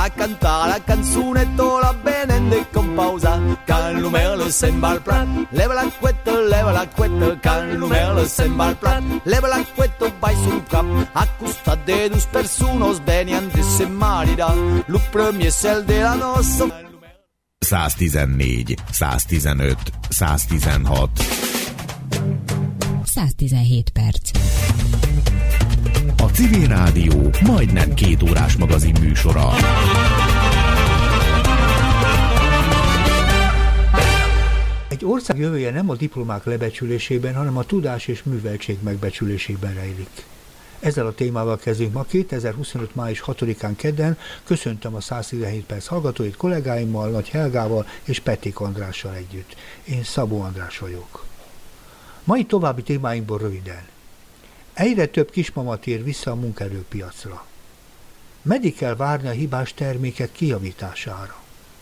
a cantare la canzunetta la benende con pausa. Can l'umelo sembra al prat, leva l'acquetta, can l'umelo sembra al prat, leva l'acquetta, vai sul cap, accusta de dus personos, beniantis se marida, lu premier sel de la nossa. 114, 115, 116. 117 perc. A Civil Rádió majdnem 2 órás magazin műsora. Egy ország jövője nem a diplomák lebecsülésében, hanem a tudás és műveltség megbecsülésében rejlik. Ezzel a témával kezdünk ma 2025. május 6-án kedden. Köszöntöm a 117 perc hallgatóit kollégáimmal, Nagy Helgával és Pették Andrással együtt. Én Szabó András vagyok. Mai további témáinkból röviden. Egyre több kismama tér vissza a munkaerőpiacra. Meddig kell várni a hibás termékek kijavítására?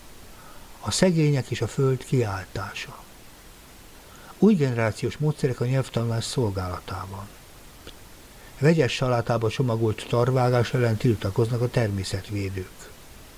A szegények és a föld kiáltása. Új generációs módszerek a nyelvtanulás szolgálatában. Vegyes salátába csomagolt tarvágás ellen tiltakoznak a természetvédők.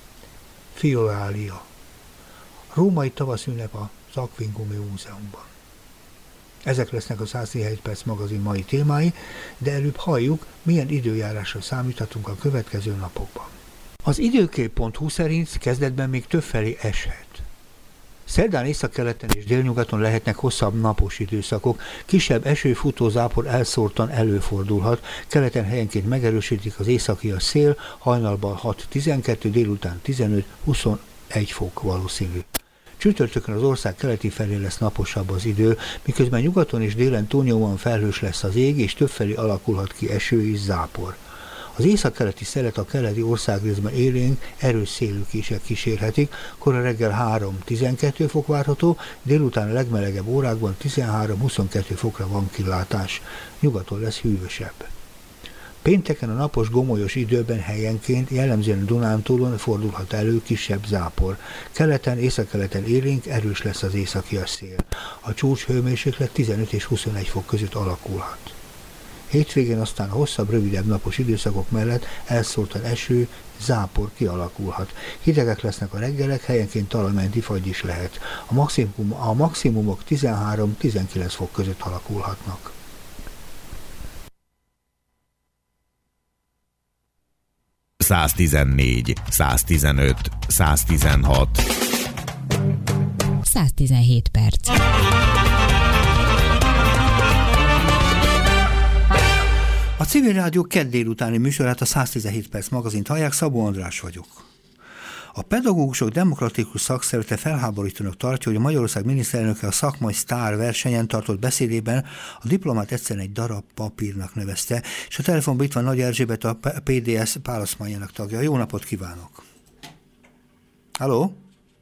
Fiorália. Római tavaszünnep az Aquingumi Múzeumban. Ezek lesznek a 117 perc magazin mai témái, de előbb halljuk, milyen időjárásra számíthatunk a következő napokban. Az időkép.hu szerint kezdetben még többfelé eshet. Szerdán északkeleten és délnyugaton lehetnek hosszabb napos időszakok, kisebb eső-futó zápor elszórtan előfordulhat, keleten helyenként megerősítik az északi szél, hajnalban 6-12, délután 15-21 fok valószínű. Csütörtökön az ország keleti felé lesz naposabb az idő, miközben nyugaton és délen túlnyomóan felhős lesz az ég, és többfelé alakulhat ki eső és zápor. Az északkeleti szelet a keleti országrészben élénk, erős szélűkések kísérhetik, kora reggel 3-12 fok várható, délután a legmelegebb órákban 13-22 fokra van kilátás. Nyugaton lesz hűvösebb. Pénteken a napos gomolyos időben helyenként, jellemzően a Dunántúlon fordulhat elő kisebb zápor. Keleten, északkeleten élénk, erős lesz az északias szél. A csúcs hőmérséklet 15 és 21 fok között alakulhat. Hétvégén aztán a hosszabb, rövidebb napos időszakok mellett elszórtan eső, zápor kialakulhat. Hidegek lesznek a reggelek, helyenként talajmenti fagy is lehet. A maximumok 13-19 fok között alakulhatnak. – 114, 115, 116. 117 perc. A Civil Rádió kedd délutáni műsorát, a 117 perc magazint hallják, Szabó András vagyok. A pedagógusok demokratikus szakszervezete felháborítónak tartja, hogy a Magyarország miniszterelnöke a szakmai sztár versenyen tartott beszédében a diplomát egyszerűen egy darab papírnak nevezte, és a telefonban itt van Nagy Erzsébet, a PDS pálasztmányának tagja. Jó napot kívánok! Halló?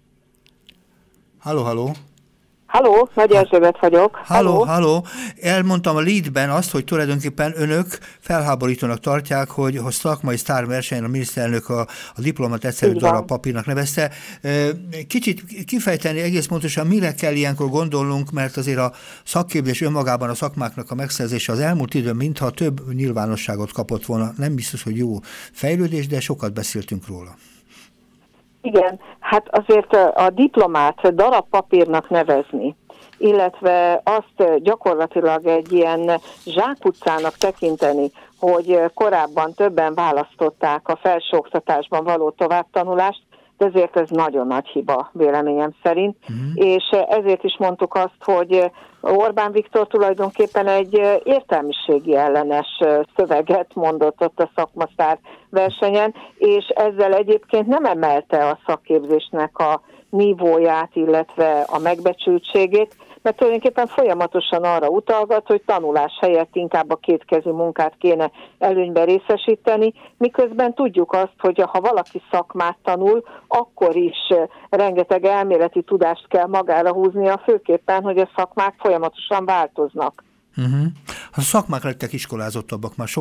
Halló? Halló, Nagy Erzsébet vagyok. Halló. Elmondtam a leadben azt, hogy tulajdonképpen önök felháborítónak tartják, hogy a szakmai sztárversenyen a miniszterelnök a diplomát egyszerű darab papírnak nevezte. Kicsit kifejteni egész pontosan, mire kell ilyenkor gondolnunk, mert azért a szakképzés önmagában a szakmáknak a megszerzése az elmúlt időn mintha több nyilvánosságot kapott volna. Nem biztos, hogy jó fejlődés, de sokat beszéltünk róla. Igen, hát azért a diplomát darab papírnak nevezni, illetve azt gyakorlatilag egy ilyen zsákutcának tekinteni, hogy korábban többen választották a felsőoktatásban való továbbtanulást, de ezért ez nagyon nagy hiba véleményem szerint, és ezért is mondtuk azt, hogy Orbán Viktor tulajdonképpen egy értelmiségi ellenes szöveget mondott ott a szakmasztár versenyen, és ezzel egyébként nem emelte a szakképzésnek a nívóját, illetve a megbecsültségét, mert tulajdonképpen folyamatosan arra utalgat, hogy tanulás helyett inkább a kétkezi munkát kéne előnyben részesíteni, miközben tudjuk azt, hogy ha valaki szakmát tanul, akkor is rengeteg elméleti tudást kell magára húznia, főképpen, hogy a szakmák folyamatosan változnak. A szakmák lettek iskolázottabbak már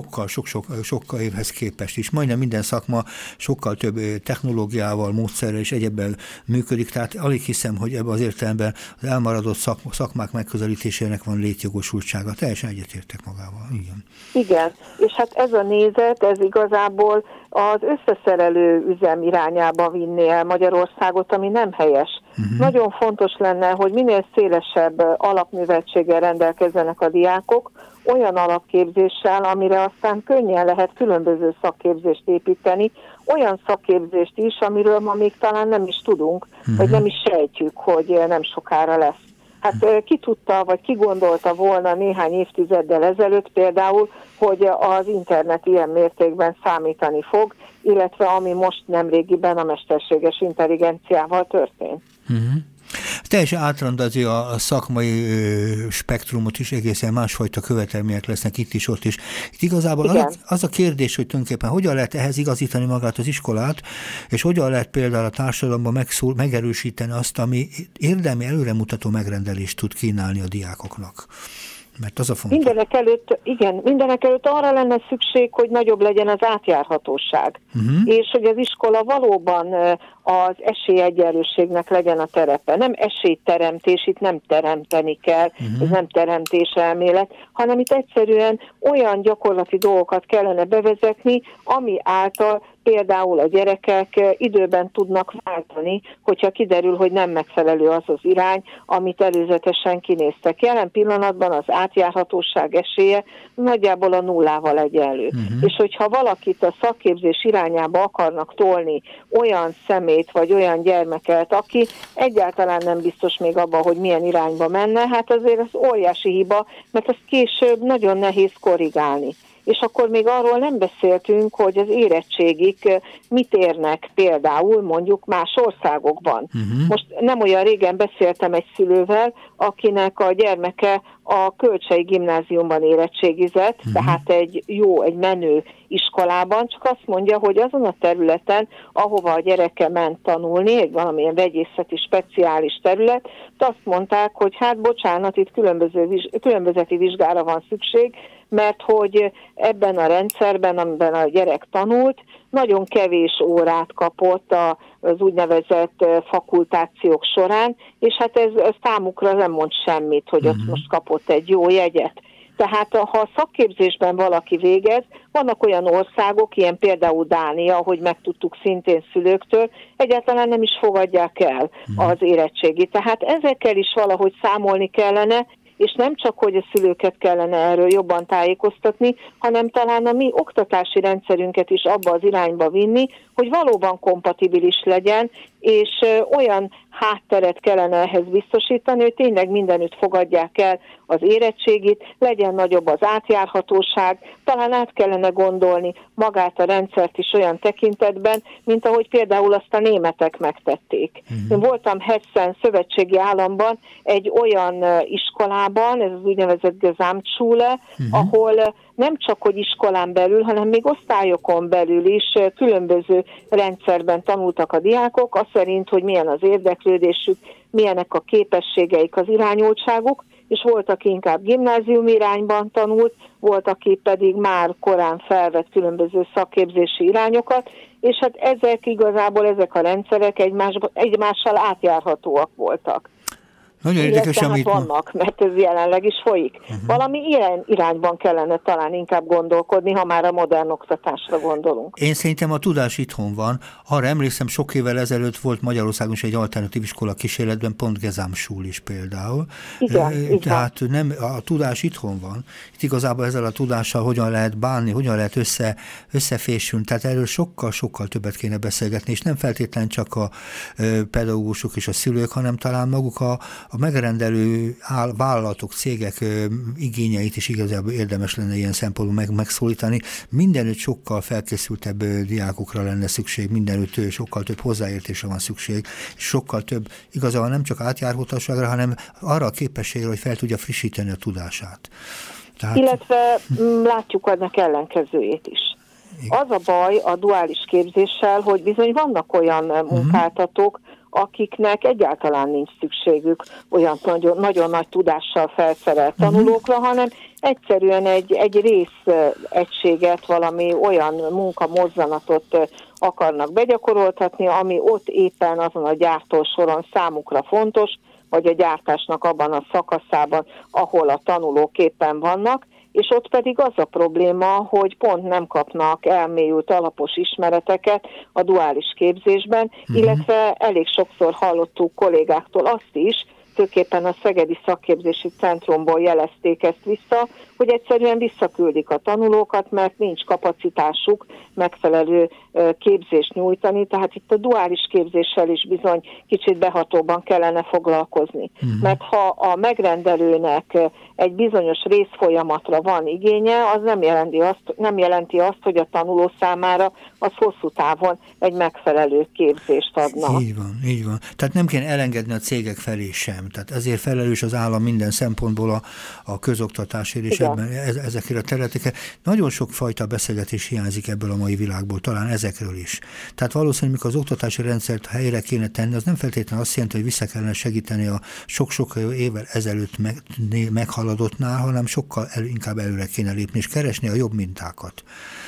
sokkal évhez képest is. Majdnem minden szakma sokkal több technológiával, módszerrel és egyebben működik, tehát alig hiszem, hogy ebben az értelemben az elmaradott szakmák megközelítésének van létjogosultsága. Teljesen egyetértek magával. Igen, és hát ez a nézet, ez igazából az összeszerelő üzem irányába vinné el Magyarországot, ami nem helyes. Nagyon fontos lenne, hogy minél szélesebb alapműveltséggel rendelkezzenek a diákok, olyan alapképzéssel, amire aztán könnyen lehet különböző szakképzést építeni, olyan szakképzést is, amiről ma még talán nem is tudunk, vagy nem is sejtjük, hogy nem sokára lesz. Hát ki tudta, vagy ki gondolta volna néhány évtizeddel ezelőtt például, hogy az internet ilyen mértékben számítani fog, illetve ami most nemrégiben a mesterséges intelligenciával történt. Teljesen átrendezni a szakmai spektrumot is, egészen másfajta követelmények lesznek itt is, ott is. Itt igazából az a kérdés, hogy tulajdonképpen hogyan lehet ehhez igazítani magát az iskolát, és hogyan lehet például a társadalomban megerősíteni azt, ami érdemi előremutató megrendelést tud kínálni a diákoknak. Mert az a fontos. Mindenek előtt arra lenne szükség, hogy nagyobb legyen az átjárhatóság, és hogy az iskola valóban az esélyegyenlőségnek legyen a terepe. Nem esélyteremtés, itt nem teremteni kell, ez nem teremtés elmélet, hanem itt egyszerűen olyan gyakorlati dolgokat kellene bevezetni, ami által például a gyerekek időben tudnak váltani, hogyha kiderül, hogy nem megfelelő az az irány, amit előzetesen kinéztek. Jelen pillanatban az átjárhatóság esélye nagyjából a nullával egyenlő. És hogyha valakit a szakképzés irányába akarnak tolni olyan szemét, vagy olyan gyermeket, aki egyáltalán nem biztos még abban, hogy milyen irányba menne, hát azért ez óriási hiba, mert ezt később nagyon nehéz korrigálni. És akkor még arról nem beszéltünk, hogy az érettségik mit érnek például mondjuk más országokban. Most nem olyan régen beszéltem egy szülővel, akinek a gyermeke a Kölcsei Gimnáziumban érettségizett, tehát egy menő iskolában, csak azt mondja, hogy azon a területen, ahova a gyereke ment tanulni, egy valamilyen vegyészeti speciális terület, azt mondták, hogy hát bocsánat, itt különbözeti vizsgára van szükség, mert hogy ebben a rendszerben, amiben a gyerek tanult, nagyon kevés órát kapott az úgynevezett fakultációk során, és hát ez számukra nem mond semmit, hogy ott most kapott egy jó jegyet. Tehát ha a szakképzésben valaki végez, vannak olyan országok, ilyen például Dánia, ahogy megtudtuk szintén szülőktől, egyáltalán nem is fogadják el az érettségit. Tehát ezekkel is valahogy számolni kellene, és nem csak, hogy a szülőket kellene erről jobban tájékoztatni, hanem talán a mi oktatási rendszerünket is abba az irányba vinni, hogy valóban kompatibilis legyen, és olyan hátteret kellene ehhez biztosítani, hogy tényleg mindenütt fogadják el az érettségit, legyen nagyobb az átjárhatóság, talán át kellene gondolni magát a rendszert is olyan tekintetben, mint ahogy például azt a németek megtették. Én voltam Hessen szövetségi államban egy olyan iskolában, ez az úgynevezett Gesamtschule, ahol nem csak hogy iskolán belül, hanem még osztályokon belül is különböző rendszerben tanultak a diákok, az szerint, hogy milyen az érdeklődésük, milyenek a képességeik, az irányultságuk, és volt, aki inkább gimnázium irányban tanult, volt, aki pedig már korán felvett különböző szakképzési irányokat, és hát ezek a rendszerek egymással átjárhatóak voltak. Nagyon érdekes, amit vannak, mert ez jelenleg is folyik. Valami ilyen irányban kellene talán inkább gondolkodni, ha már a modern oktatásra gondolunk. Én szerintem a tudás itthon van. Arra emlékszem, sok évvel ezelőtt volt Magyarországon is egy alternatív iskola kísérletben, pont Gesamtschule is például. Igen, tehát nem, a tudás itthon van. Itt igazából ezzel a tudással hogyan lehet bánni, hogyan lehet összefésülni. Tehát erről sokkal többet kéne beszélgetni, és nem feltétlenül csak a pedagógusok és a szülők, hanem talán maguk a megrendelő vállalatok, cégek igényeit is igazából érdemes lenne ilyen szempontból megszólítani. Mindenütt sokkal felkészültebb diákokra lenne szükség, mindenütt sokkal több hozzáértésre van szükség, és sokkal több igazából nem csak átjárhatóságra, hanem arra a képességre, hogy fel tudja frissíteni a tudását. Tehát... Illetve látjuk annak ellenkezőjét is. Az a baj a duális képzéssel, hogy bizony vannak olyan munkáltatók, akiknek egyáltalán nincs szükségük olyan nagyon nagy tudással felszerelt tanulókra, hanem egyszerűen egy részegységet, valami olyan munkamozzanatot akarnak begyakoroltatni, ami ott éppen azon a gyártósoron számukra fontos, vagy a gyártásnak abban a szakaszában, ahol a tanulók éppen vannak, és ott pedig az a probléma, hogy pont nem kapnak elmélyült alapos ismereteket a duális képzésben, illetve elég sokszor hallottuk kollégáktól azt is, főképpen a Szegedi Szakképzési Centrumból jelezték ezt vissza, hogy egyszerűen visszaküldik a tanulókat, mert nincs kapacitásuk megfelelő képzést nyújtani, tehát itt a duális képzéssel is bizony kicsit behatóban kellene foglalkozni. Mert ha a megrendelőnek egy bizonyos részfolyamatra van igénye, az nem jelenti azt, hogy a tanuló számára az hosszú távon egy megfelelő képzést adna. Így van. Tehát nem kell elengedni a cégek felé sem. Tehát ezért felelős az állam minden szempontból a közoktatásért és ezekre a területekre. Nagyon sok fajta beszélgetés hiányzik ebből a mai világból, talán ezekről is. Tehát valószínűleg, mikor az oktatási rendszert helyre kéne tenni, az nem feltétlenül azt jelenti, hogy vissza kellene segíteni a sok-sok évvel ezelőtt meghaladottnál, hanem sokkal inkább előre kéne lépni, és keresni a jobb mintákat.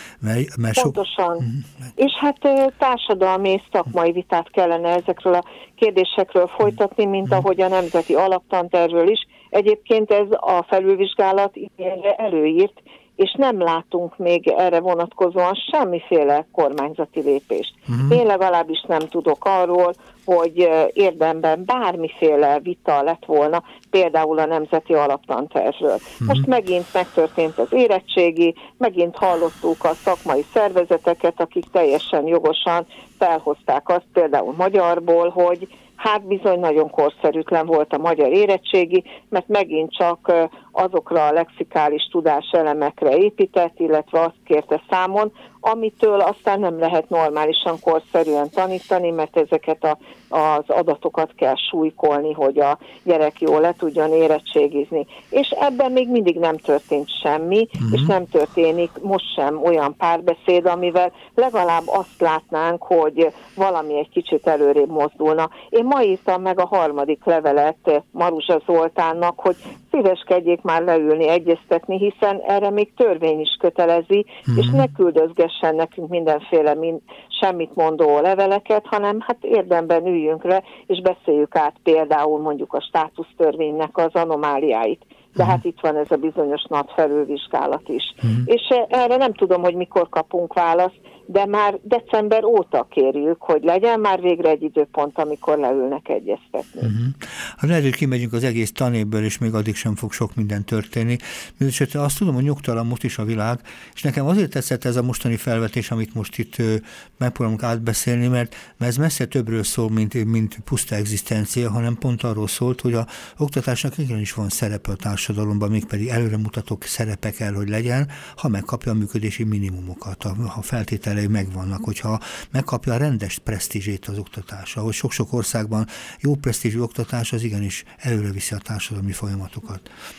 Pontosan. És hát társadalmi és szakmai vitát kellene ezekről a kérdésekről folytatni, mint ahogy a Nemzeti Alaptantervről is. Egyébként ez a felülvizsgálat ilyenre előírt, és nem látunk még erre vonatkozóan semmiféle kormányzati lépést. Én legalábbis nem tudok arról, hogy érdemben bármiféle vita lett volna, például a Nemzeti Alaptantervről. Most megint megtörtént az érettségi, megint hallottuk a szakmai szervezeteket, akik teljesen jogosan felhozták azt például magyarból, hogy hát bizony nagyon korszerűtlen volt a magyar érettségi, mert megint csak azokra a lexikális tudáselemekre épített, illetve azt kérte számon, amitől aztán nem lehet normálisan korszerűen tanítani, mert ezeket az adatokat kell súlykolni, hogy a gyerek jól le tudjon érettségizni. És ebben még mindig nem történt semmi, és nem történik most sem olyan párbeszéd, amivel legalább azt látnánk, hogy valami egy kicsit előrébb mozdulna. Én ma írtam meg a 3. levelet Maruzsa Zoltánnak, hogy szíveskedjék már leülni, egyeztetni, hiszen erre még törvény is kötelezi, és ne küldözgessen nekünk mindenféle semmit mondó leveleket, hanem hát érdemben üljünk le, és beszéljük át például mondjuk a státusztörvénynek az anomáliáit. De hát itt van ez a bizonyos NAT felülvizsgálat is. És erre nem tudom, hogy mikor kapunk választ, de már december óta kérjük, hogy legyen már végre egy időpont, amikor leülnek egyeztetni. Hát lehet, hogy kimegyünk az egész tanévből, és még addig sem fog sok minden történni. Mindenesetre azt tudom, hogy nyugtalan most is a világ, és nekem azért tetszett ez a mostani felvetés, amit most itt megpróbálunk átbeszélni, mert ez messze többről szól, mint puszta egzisztencia, hanem pont arról szólt, hogy a oktatásnak igenis van szerepe a társadalomban, mégpedig előremutató szerepe kell, hogy legyen, ha megkapja a működési minimumokat, ha feltételei megvannak, hogyha megkapja a rendes presztízsét az oktatás. Ahogy sok-sok országban jó presztízsű oktatás az igenis előreviszi a társadalmi folyamatokat.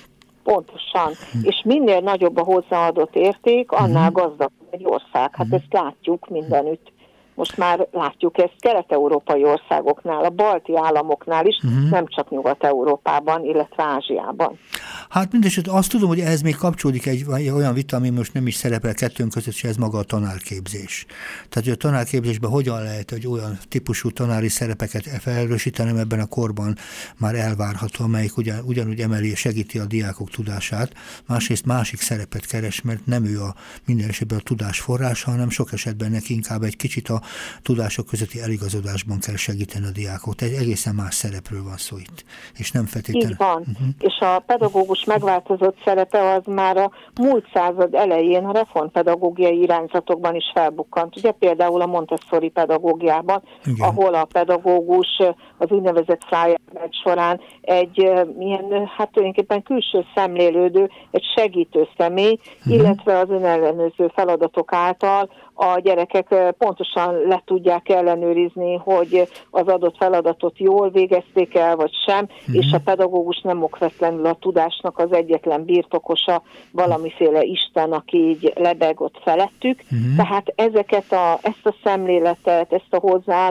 Pontosan. És minél nagyobb a hozzáadott érték, annál gazdagabb egy ország. Hát ezt látjuk mindenütt. Most már látjuk ezt kelet-európai országoknál, a balti államoknál is, nem csak Nyugat-Európában, illetve Ázsiában. Hát mindesetre azt tudom, hogy ehhez még kapcsolódik egy olyan vita, ami most nem is szerepel kettőnk között, és ez maga a tanárképzés. Tehát, hogy a tanárképzésben hogyan lehet, hogy olyan típusú tanári szerepeket felerősíteni, ebben a korban már elvárható, amelyik ugyanúgy emeli és segíti a diákok tudását, másrészt másik szerepet keres, mert nem ő minden esetben a tudás forrása, hanem sok esetben neki inkább egy kicsit a tudások közötti eligazodásban kell segíteni a diákot. Egy egészen más szerepről van szó itt, és nem feltétlenül. Így van. És a pedagógus megváltozott szerepe az már a múlt század elején a reformpedagógiai irányzatokban is felbukkant. Ugye például a Montessori pedagógiában, ahol a pedagógus az úgynevezett Freiarbeit során egy ilyen, hát tulajdonképpen külső szemlélődő, egy segítő személy, illetve az önellenőrző feladatok által a gyerekek pontosan le tudják ellenőrizni, hogy az adott feladatot jól végezték el, vagy sem, és a pedagógus nem okvetlenül a tudásnak az egyetlen birtokosa, valamiféle Isten, aki így lebeg ott felettük. Tehát ezt a szemléletet, ezt a hozzáállást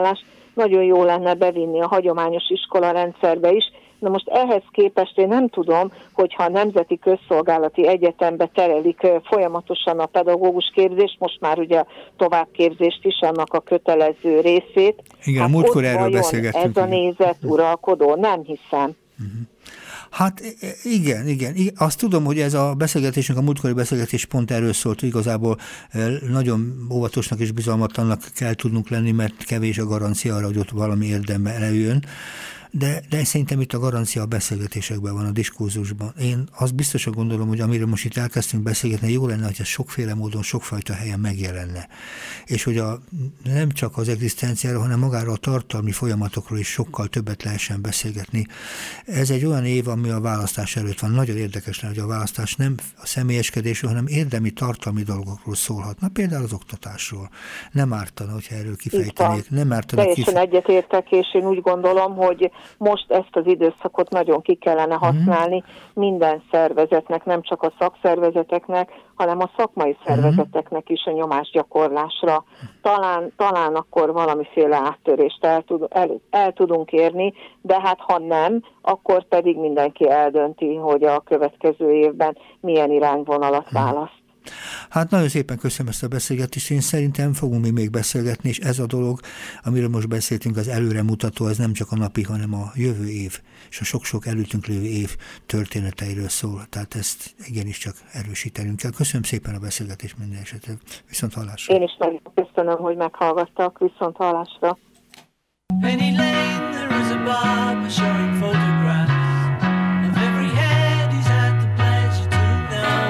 nagyon jó lenne bevinni a hagyományos iskolarendszerbe is. Na most ehhez képest én nem tudom, hogyha a Nemzeti Közszolgálati Egyetembe terelik folyamatosan a pedagógus képzést, most már ugye a továbbképzést is, annak a kötelező részét. Igen, múltkor erről beszélgettünk. Ez a nézet uralkodó? Nem hiszem. Hát igen. Azt tudom, hogy ez a beszélgetésünk, a múltkori beszélgetés pont erről szólt, hogy igazából nagyon óvatosnak és bizalmatlannak kell tudnunk lenni, mert kevés a garancia arra, hogy ott valami érdembe előjön. De szerintem itt a garancia a beszélgetésekben van, a diskurzusban. Én azt biztosan gondolom, hogy amire most itt elkezdtünk beszélgetni, jó lenne, hogy ez sokféle módon, sokfajta helyen megjelenne. És hogy nem csak az egzisztenciáról, hanem magáról a tartalmi folyamatokról is sokkal többet lehessen beszélgetni. Ez egy olyan év, ami a választás előtt van. Nagyon érdekes lenne, hogy a választás nem a személyeskedésről, hanem érdemi, tartalmi dolgokról szólhatna. Például az oktatásról. Nem ártana, hogyha erről kifejtenék. Nem ártana. Teljesen egyetértek, és én úgy gondolom, hogy most ezt az időszakot nagyon ki kellene használni minden szervezetnek, nem csak a szakszervezeteknek, hanem a szakmai szervezeteknek is a nyomásgyakorlásra. Talán akkor valamiféle áttörést el tudunk érni, de hát ha nem, akkor pedig mindenki eldönti, hogy a következő évben milyen irányvonalat választ. Hát nagyon szépen köszönöm ezt a beszélgetést, én szerintem fogunk még beszélgetni, és ez a dolog, amiről most beszéltünk, az előremutató, ez nem csak a napi, hanem a jövő év, és a sok-sok előttünk lévő év történeteiről szól, tehát ezt igenis csak erősítenünk kell. Köszönöm szépen a beszélgetést minden esetre. Viszont hallásra. Én is nagyon köszönöm, hogy meghallgattak. Viszont hallásra. Penny Lane, there is a barber showing photographs of every head he's had the pleasure to know.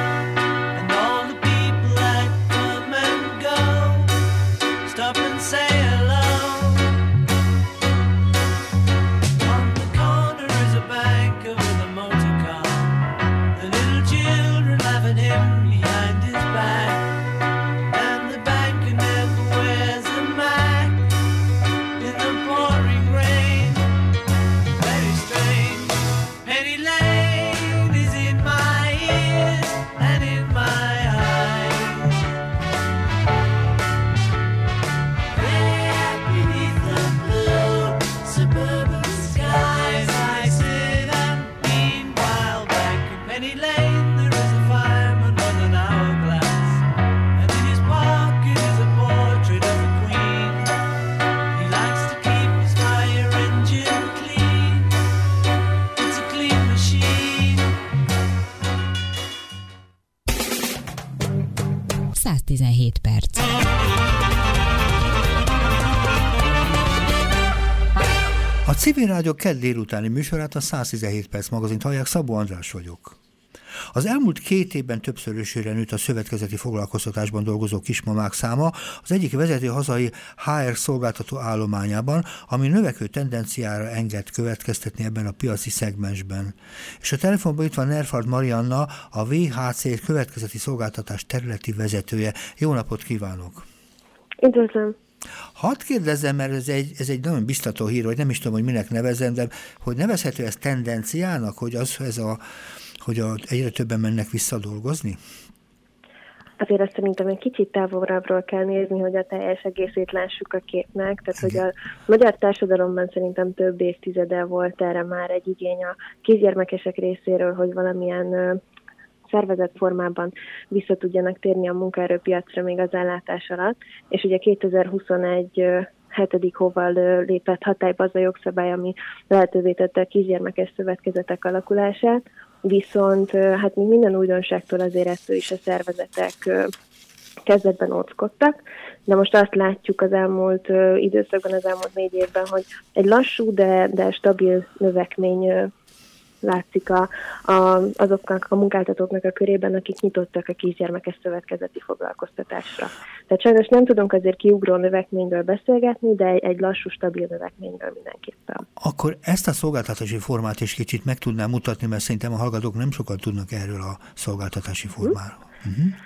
Say hello. On the corner is a banker with a motor car. The little children laughing him behind his back. And the banker never wears a mask in the pouring rain. Very strange. Penny Lane is in my ears and in my eyes. Suburban skies, I sit and meanwhile back in Penny Lane there is a fireman on an hourglass, and in his pocket is a portrait of the Queen. He likes to keep his fire engine clean. It's a clean machine. 117 perc. A Civil Rádió kedd délutáni műsorát, a 117 perc magazint hallják, Szabó András vagyok. Az elmúlt 2 évben többszörösére nőtt a szövetkezeti foglalkoztatásban dolgozó kismamák száma az egyik vezető hazai HR szolgáltató állományában, ami növekvő tendenciára enged következtetni ebben a piaci szegmensben. És a telefonban itt van Nerfard Marianna, a VHC következeti szolgáltatás területi vezetője. Jó napot kívánok! Üdvözlöm! Hadd kérdezzem, mert ez egy nagyon biztató hír, hogy nem is tudom, hogy minek nevezzem, de hogy nevezhető ez tendenciának, hogy egyre többen mennek vissza dolgozni? Azért azt szerintem egy kicsit távolabbról kell nézni, hogy a teljes egészét lássuk a képnek. Tehát, hogy a magyar társadalomban szerintem több évtizede volt erre már egy igény a kisgyermekesek részéről, hogy valamilyen szervezett formában vissza tudjanak térni a munkaerőpiacra még az ellátás alatt. És ugye 2021 7. hóval lépett hatályba az a jogszabály, ami lehetővé tette a kisgyermekes szövetkezetek alakulását. Viszont hát minden újdonságtól azért ettől is a szervezetek kezdetben óckodtak, de most azt látjuk az elmúlt időszakban, az elmúlt 4 évben, hogy egy lassú, de stabil növekmény látszik azoknak a munkáltatóknak a körében, akik nyitottak a kisgyermekes szövetkezeti foglalkoztatásra. Tehát sajnos nem tudunk azért kiugró növekményről beszélgetni, de egy lassú, stabil növekményről mindenképpen. Akkor ezt a szolgáltatási formát is kicsit meg tudnám mutatni, mert szerintem a hallgatók nem sokat tudnak erről a szolgáltatási formáról.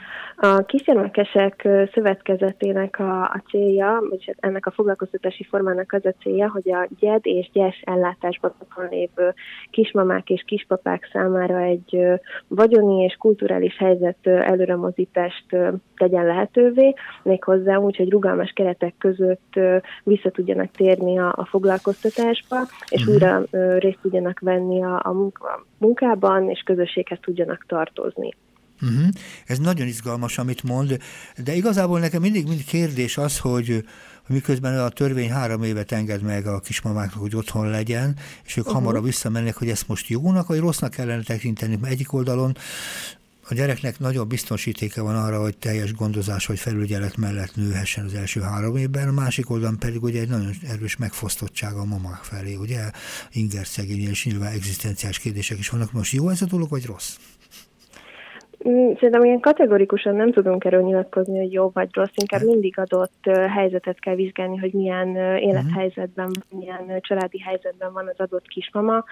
A kisgyermekesek szövetkezetének a célja, vagy ennek a foglalkoztatási formának az a célja, hogy a gyed és gyes ellátásban lévő kismamák és kispapák számára egy vagyoni és kulturális helyzet előremozítást tegyen lehetővé, méghozzá úgy, hogy rugalmas keretek között vissza tudjanak térni a foglalkoztatásba, és újra részt tudjanak venni a munkában, és közösséghez tudjanak tartozni. Ez nagyon izgalmas, amit mond, de igazából nekem mindig kérdés az, hogy miközben a törvény 3 évet enged meg a kismamáknak, hogy otthon legyen, és ők hamarabb visszamennek, hogy ezt most jónak vagy rossznak kellene tekinteni. Egyik oldalon a gyereknek nagyobb biztonsítéke van arra, hogy teljes gondozás vagy felügyelet mellett nőhessen az első 3 évben, a másik oldalon pedig ugye egy nagyon erős megfosztottság a mamák felé, ugye ingerszegény és nyilván egzisztenciális kérdések is vannak. Most jó ez a dolog, vagy rossz? Szerintem ilyen kategorikusan nem tudunk erről nyilatkozni, hogy jó vagy rossz, inkább mindig adott helyzetet kell vizsgálni, hogy milyen élethelyzetben, milyen családi helyzetben van az adott kismama.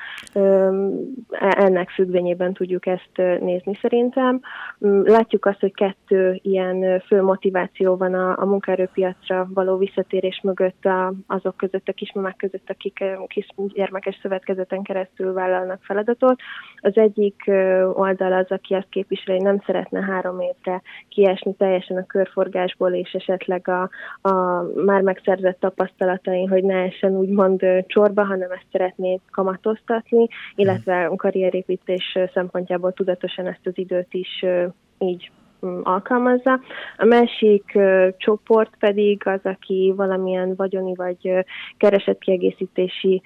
Ennek függvényében tudjuk ezt nézni szerintem. Látjuk azt, hogy 2 ilyen fő motiváció van a munkaerőpiacra való visszatérés mögött azok között, a kismamák között, akik kisgyermekes szövetkezeten keresztül vállalnak feladatot. Az egyik oldal az, aki azt képviseli, nem szeretne 3 évre kiesni teljesen a körforgásból, és esetleg a már megszerzett tapasztalatain, hogy ne essen úgymond csorba, hanem ezt szeretné kamatoztatni, illetve a karrierépítés szempontjából tudatosan ezt az időt is így alkalmazza. A másik csoport pedig az, aki valamilyen vagyoni vagy keresetkiegészítési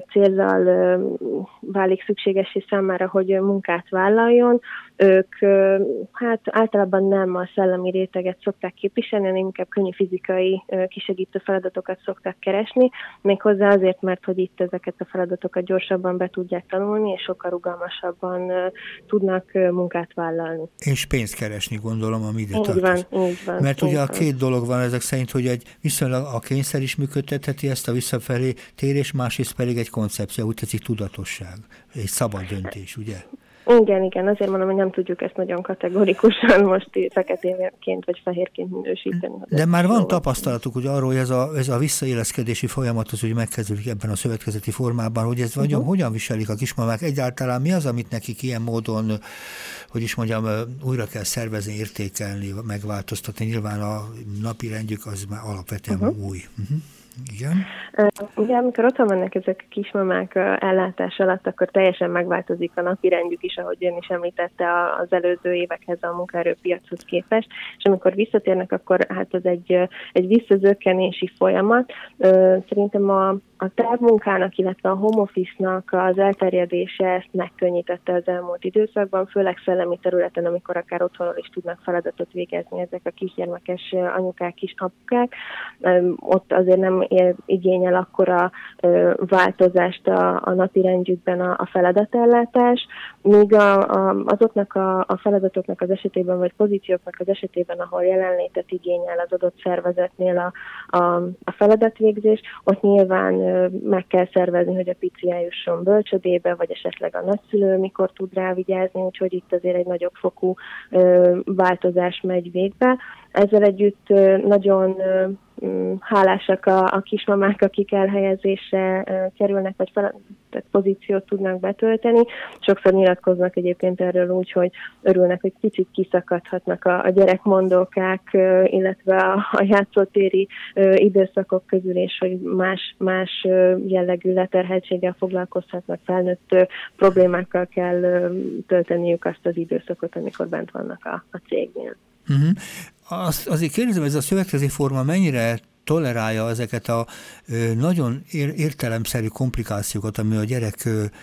céllal válik szükségessé számára, hogy munkát vállaljon. Ők hát általában nem a szellemi réteget szokták képviselni, hanem inkább könnyű fizikai kisegítő feladatokat szokták keresni, méghozzá azért, mert hogy itt ezeket a feladatokat gyorsabban be tudják tanulni, és sokkal rugalmasabban tudnak munkát vállalni. És pénzt keresni, gondolom, ami ide tartozik. Így van. Mert ugye a 2 dolog van ezek szerint, hogy egy viszonylag a kényszer is működtetheti ezt a visszafelé térés, másrészt pedig egy koncepció, úgy tetszik tudatosság, egy szabad döntés, ugye? Igen, azért mondom, hogy nem tudjuk ezt nagyon kategorikusan most feketénként vagy fehérként minősíteni. De már van tapasztalatuk, hogy arról, hogy ez a visszaéleszkedési folyamat az, hogy megkezdődik ebben a szövetkezeti formában, hogy ez hogyan viselik a kismamák? Egyáltalán mi az, amit nekik ilyen módon, hogy is mondjam, újra kell szervezni, értékelni, megváltoztatni? Nyilván a napi rendjük az már alapvetően új. Igen. Ugye, amikor otthon vannak ezek a kismamák ellátás alatt, akkor teljesen megváltozik a napirendjük is, ahogy ön is említette az előző évekhez a munkaerőpiachoz képest, és amikor visszatérnek, akkor hát az egy visszazökkenési folyamat. Szerintem a távmunkának, illetve a home office-nak az elterjedése ezt megkönnyítette az elmúlt időszakban, főleg szellemi területen, amikor akár otthonról is tudnak feladatot végezni ezek a kisgyermekes anyukák, kisapukák. Ott azért nem igényel akkora változást a napirendjükben a feladatellátás, míg azoknak a feladatoknak az esetében, vagy pozícióknak az esetében, ahol jelenlétet igényel az adott szervezetnél a feladatvégzés, ott nyilván meg kell szervezni, hogy a pici eljusson bölcsödébe, vagy esetleg a nagyszülő mikor tud rá vigyázni, úgyhogy itt azért egy nagyobb fokú változás megy végbe. Ezzel együtt nagyon hálásak a kismamák, akik elhelyezésre kerülnek, vagy tehát pozíciót tudnak betölteni. Sokszor nyilatkoznak egyébként erről úgy, hogy örülnek, hogy kicsit kiszakadhatnak a gyerekmondókák, illetve a játszótéri időszakok közül, és hogy más jellegű leterheltséggel foglalkozhatnak, felnőtt problémákkal kell tölteniük azt az időszakot, amikor bent vannak a cégnél. Azért kérdezem, ez a szövetkezeti forma mennyire tolerálja ezeket a nagyon értelemszerű komplikációkat, ami a gyerek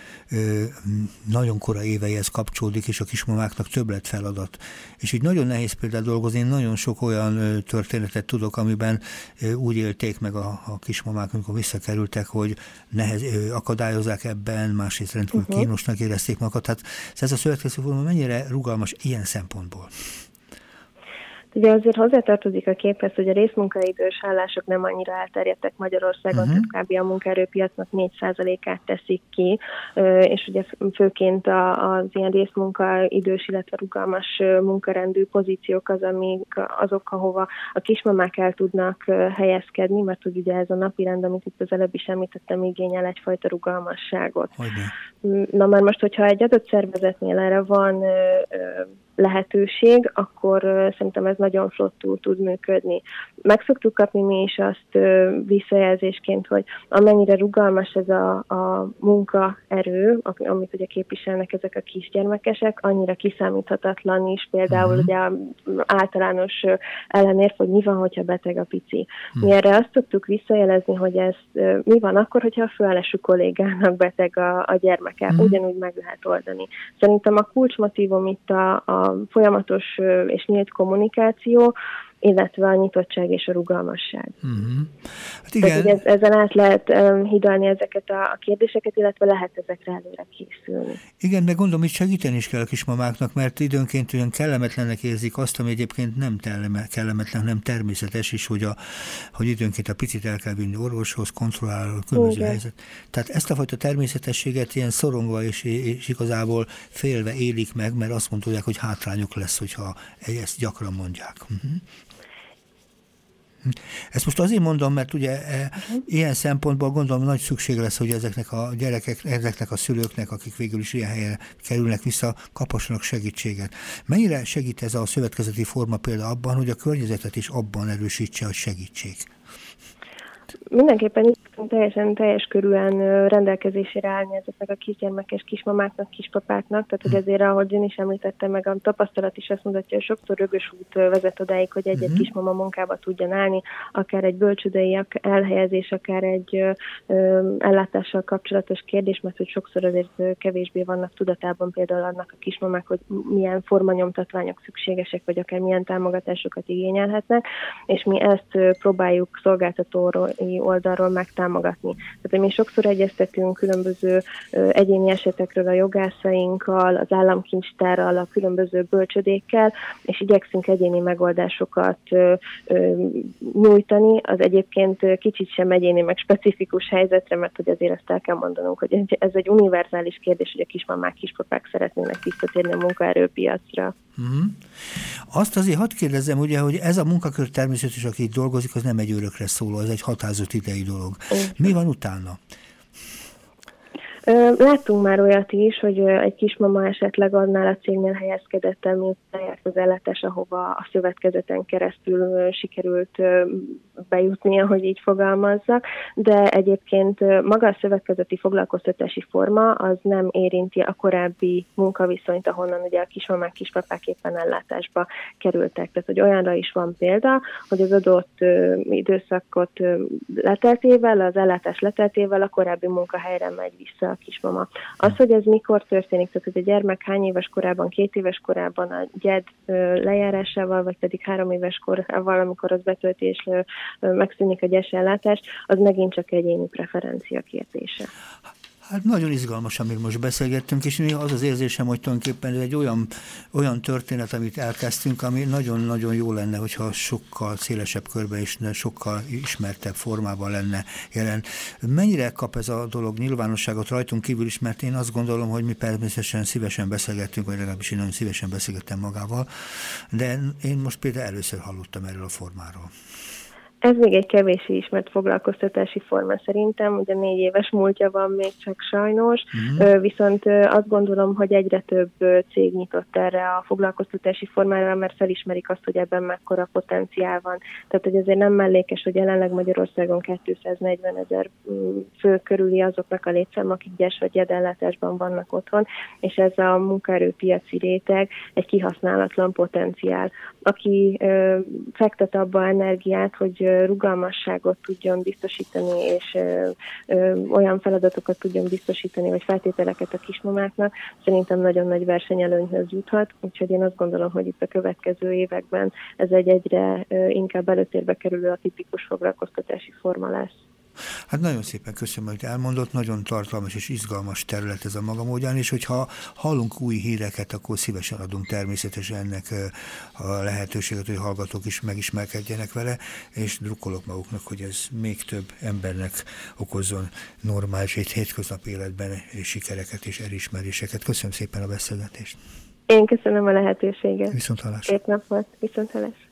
nagyon kora éveihez kapcsolódik, és a kismamáknak többlet feladat. És így nagyon nehéz például dolgozni, én nagyon sok olyan történetet tudok, amiben úgy élték meg a kismamák, amikor visszakerültek, hogy akadályozzák ebben, másrészt rendkívül kínosnak érezték magukat. Tehát ez a szövetkezeti forma mennyire rugalmas ilyen szempontból? Ugye azért hozzátartozik a képhez, hogy a részmunkaidős állások nem annyira elterjedtek Magyarországon, tehát kb. A munkaerőpiacnak 4%-át teszik ki, és ugye főként az ilyen részmunkaidős, illetve rugalmas munkarendű pozíciók azok, ahova a kismamák el tudnak helyezkedni, mert ugye ez a napirend, amit itt az előbb is említettem, igényel egyfajta rugalmasságot. Na már most, hogyha egy adott szervezetnél erre van lehetőség, akkor szerintem ez nagyon flottul tud működni. Meg szoktuk kapni mi is azt visszajelzésként, hogy amennyire rugalmas ez a munkaerő, amit ugye képviselnek ezek a kisgyermekesek, annyira kiszámíthatatlan is, például ugye általános ellenérv, hogy mi van, hogyha beteg a pici. Mi erre azt szoktuk visszajelezni, hogy ez mi van akkor, hogyha a főállású kollégának beteg a gyermeke. Ugyanúgy meg lehet oldani. Szerintem a kulcsmotívum itt a folyamatos és nyílt kommunikáció, illetve a nyitottság és a rugalmasság. Hát igen. Tehát, ezzel át lehet hidalni ezeket a kérdéseket, illetve lehet ezekre előre készülni. Igen, de gondolom, hogy segíteni is kell a kismamáknak, mert időnként olyan kellemetlennek érzik azt, ami egyébként nem kellemetlen, hanem természetes is, hogy időnként a picit el kell vinni orvoshoz, kontrollálni a különböző helyzet. Tehát ezt a fajta természetességet ilyen szorongva és igazából félve élik meg, mert azt mondják, hogy hátrányok lesz, hogyha ezt gyakran mondják. Ezt most azért mondom, mert ugye ilyen szempontból gondolom nagy szükség lesz, hogy ezeknek a ezeknek a szülőknek, akik végül is ilyen helyen kerülnek vissza, kaphassanak segítséget. Mennyire segít ez a szövetkezeti forma például abban, hogy a környezetet is abban erősítse, hogy segítség? Mindenképpen teljesen teljes körűen rendelkezésére állni ezeknek a kisgyermekes kismamáknak, kispapáknak, tehát hogy azért, ahogy ön is említette, meg a tapasztalat is azt mutatja, hogy sokszor rögös út vezet odáig, hogy egy-egy kismama munkába tudjon állni, akár egy bölcsődei elhelyezés, akár egy ellátással kapcsolatos kérdés, mert hogy sokszor azért kevésbé vannak tudatában például annak a kismamák, hogy milyen formanyomtatványok szükségesek, vagy akár milyen támogatásokat igényelhetnek, és mi ezt próbáljuk szolgáltatói oldalról megtámogatni. Tehát mi sokszor egyeztetünk különböző egyéni esetekről a jogászainkkal, az államkincstárral, a különböző bölcsödékkel, és igyekszünk egyéni megoldásokat nyújtani. Az egyébként kicsit sem egyéni, meg specifikus helyzetre, mert hogy azért ezt el kell mondanunk, hogy ez egy univerzális kérdés, hogy a kismamák, kispapák szeretnének visszatérni a munkaerőpiacra. Azt azért hadd kérdezzem, ugye, hogy ez a munkakör természetesen, aki itt dolgozik, az nem egy örökre szóló, ez egy határozott idei dolog. Mi van utána? Láttunk már olyat is, hogy egy kismama esetleg annál a cégnél helyezkedett el, miután járt az ellátás, ahova a szövetkezeten keresztül sikerült bejutnia, hogy így fogalmazzak, de egyébként maga a szövetkezeti foglalkoztatási forma az nem érinti a korábbi munkaviszonyt, ahonnan ugye a kismamák, kispapák éppen ellátásba kerültek. Tehát, hogy olyanra is van példa, hogy az adott időszakot leteltével, az ellátás leteltével a korábbi munkahelyre megy vissza a kismama. Az, hogy ez mikor történik, tehát hogy a gyermek hány éves korában, 2 éves korában a gyed lejárásával, vagy pedig 3 éves korával, amikor az betöltés megszűnik a gyes ellátás, az megint csak egyéni preferencia kérdése. Hát nagyon izgalmas, amiről most beszélgettünk, és az az érzésem, hogy tulajdonképpen ez egy olyan történet, amit elkezdtünk, ami nagyon-nagyon jó lenne, hogyha sokkal szélesebb körben és sokkal ismertebb formában lenne jelen. Mennyire kap ez a dolog nyilvánosságot rajtunk kívül is, mert én azt gondolom, hogy mi természetesen szívesen beszélgettünk, vagy legalábbis én nagyon szívesen beszélgettem magával, de én most például először hallottam erről a formáról. Ez még egy kevéssé ismert foglalkoztatási forma szerintem, ugye 4 éves múltja van még csak sajnos, viszont azt gondolom, hogy egyre több cég nyitott erre a foglalkoztatási formára, mert felismerik azt, hogy ebben mekkora potenciál van. Tehát, hogy azért nem mellékes, hogy jelenleg Magyarországon 240 000 fő körüli azoknak a létszám, akik gyes vagy gyedellátásban vannak otthon, és ez a munkaerőpiaci réteg egy kihasználatlan potenciál. Aki fektet abba energiát, hogy rugalmasságot tudjon biztosítani, és olyan feladatokat tudjon biztosítani, vagy feltételeket a kismamáknak, szerintem nagyon nagy versenyelőnyhöz juthat, úgyhogy én azt gondolom, hogy itt a következő években ez egy egyre inkább előtérbe kerülő a tipikus foglalkoztatási forma lesz. Hát nagyon szépen köszönöm, hogy elmondott, nagyon tartalmas és izgalmas terület ez a maga módján, és hogyha hallunk új híreket, akkor szívesen adunk természetesen ennek a lehetőséget, hogy hallgatók is megismerkedjenek vele, és drukkolok maguknak, hogy ez még több embernek okozzon normális és hétköznapi életben sikereket és elismeréseket. Köszönöm szépen a beszélgetést. Én köszönöm a lehetőséget. Viszonthallásra. Szép nap volt. Viszonthallásra.